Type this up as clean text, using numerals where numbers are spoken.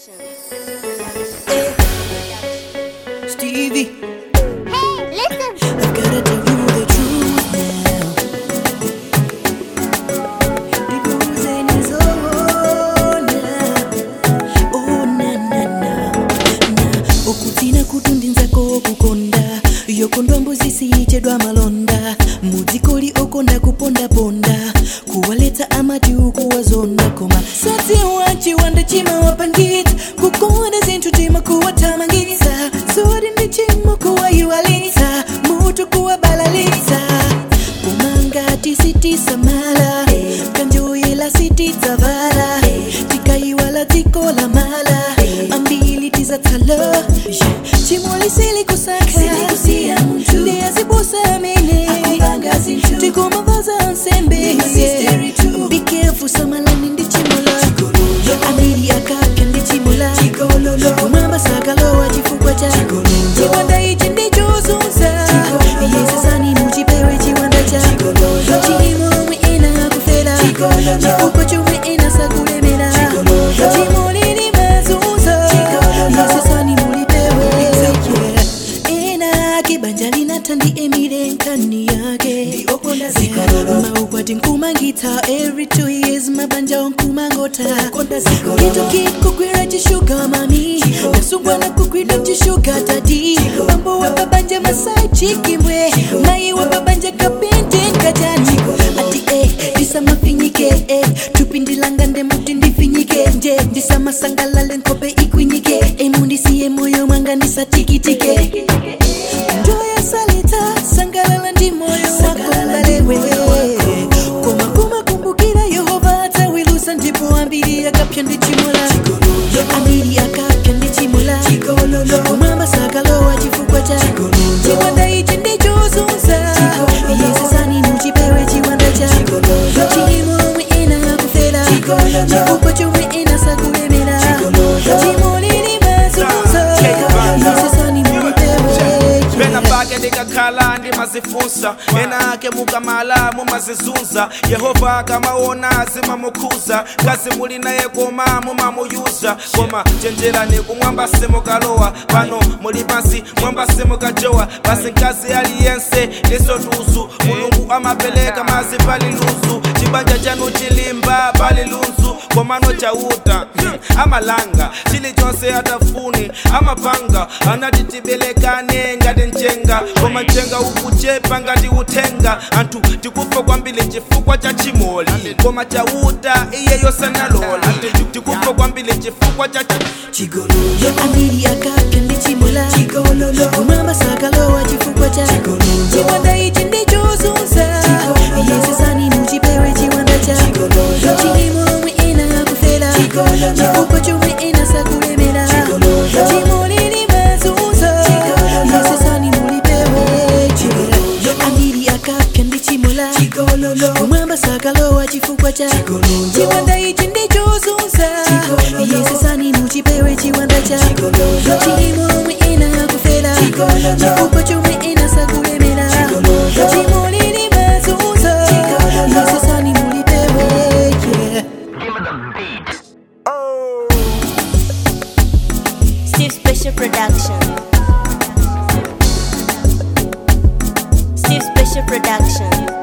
Stevie, Hey, listen. I've gotta tell you the truth now. The bruising is over now. Oh na na na na. Okutina kutundinza ko kukonda. Yokondwa mbuzi sichedwa malonda. Muzikoli okonda kuponda ponda. Kuwaleta amati ukuwazonda koma. Sati wachi wanda chima wapangita. Kukonda zintu tima kuwatamangisa. Zodi ndi chimo kuwayualisa. Mutu kuwabalalisa. Kumanga tisiti samala. Kanjoyela siti zavara. Tikaiwala tiko la mala. Ambili tizatalo. Chimoli sili kusaka. Ndia zibusa mene. Tikoma vaza ansembe. Be careful samala nindi chimola. Amiri akaka ndi chimola. Kumamba sakalo wa chifukwa cha. Chiwanda ichi ndicho zunza. Yesa sani muchipewe chiwanda cha. Chimo mwe ina kufela. Chifukwa chumwe ina sakulemela. Chimo lini mazunza. Yesa sani mulipewe. Ina kibanja linatandi emire nkani yake. Maukwati nkumangita every 2 years mabanja onkumangota. Kitu kiko kwira chishuga mami. Nasungwa na kukwira chishuga tadi. Bambo wa babanja masai chikimbwe. Mai wa babanja kapente nkajani. Ati disa mafinyike tupindilanga nde muti ndifinyike nje. Disa masangalale nkope ikwinyike. Mundi siye moyo mwanga nisa tikitike. Njoya salita sangalala ndi moyo wako ngalewe. Kuma kumbukira Yehova atawilusa ndipo ambiri akapya ndi chimola. Ambiri akapya ndi chimola. Kumamba sakalo wa chifukwa cha. Chiwanda ichi ndicho zunza. Yesa sani muchipewe chiwanda cha. Chimo mwe ina kufela. Chifukwa chumwe ina sakulemela. Chimo lini mazunza. Yesa sani mulipewe. Bena bage ndikakhala ndimazifunsa. Ena ake mukamala mumazizunza. Yehova kamaona zimamukhuza. Kazi muli naye koma mumamuyuza. Koma chenjerani kumwamba simukalowa. Pano muli pansi mwamba simukajowa. Basi nkazi aliyense nisotuzu. Mulungu amapeleka mazi pali luzu. Chibanja chanu chilimba pali lunzu. Komano chauta amalanga. Chili chonse atafuni amapanga. Anatitibelekane ngati nchenga. Koma nchenga ukuchepa ngati utenga. Antu tikufa kwambili chifukwa cha chimoli. Koma chauta iye yosanalola. Tikufa kwambili chifukwa cha chigolo. Ambiri akapya ndi chimola. Kumamba sakalo wa chifukwa cha. Chiwanda ichi ndicho zunza. Yesa sani muchipewe chiwanda cha. Chimo mwe ina kufela. Chifukwa chumwe ina sakulemela. Chimo lini mazunza. Yesa sani mulipewe. Ambiri akapya ndi chimola. Kumamba sakalo wa chifukwa cha. Chiwanda ichi ndicho zunza. Yesa sani muchipewe chiwanda cha. Chimo mwe ina kufela. Chifukwa chumwe ina sakulemela. Chimo lini mazunza. Yesa sani mulipewe. Steve Special Production. Steve Special Production.